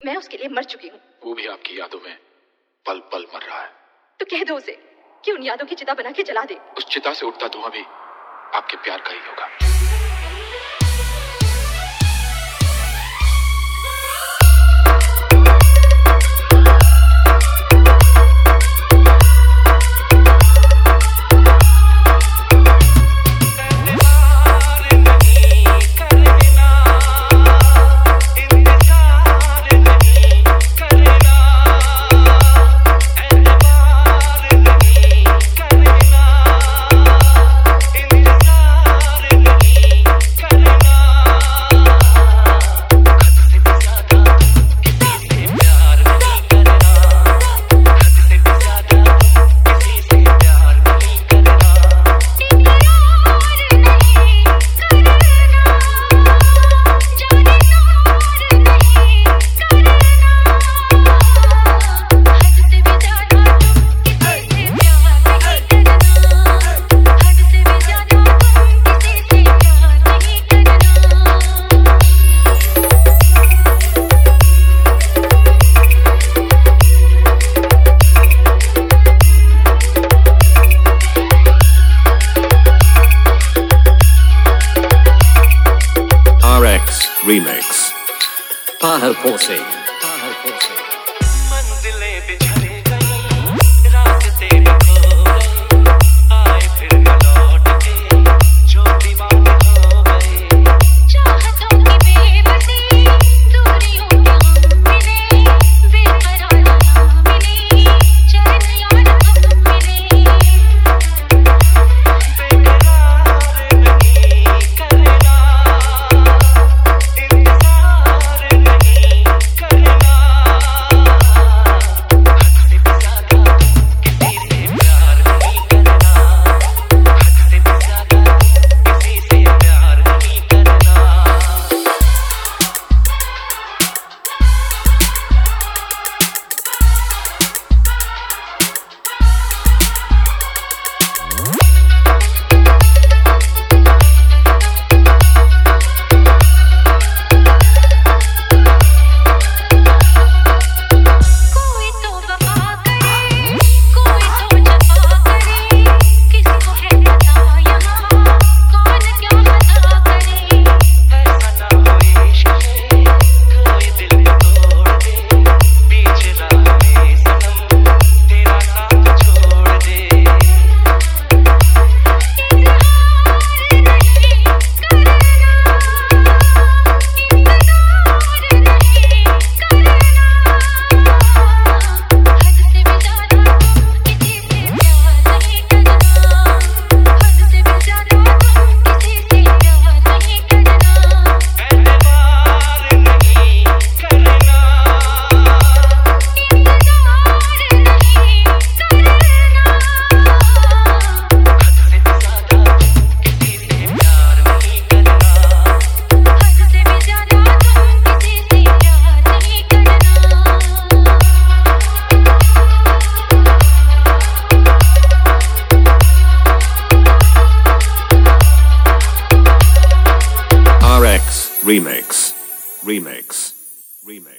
मैं उसके लिए मर चुकी हूँ। वो भी आपकी यादों में पल पल मर रहा है। तो कह दो उसे कि उन यादों की चिता बना के जला दे। उस चिता से उठता धुआं भी आपके प्यार का ही होगा। Remix. Taher Pose. Remix.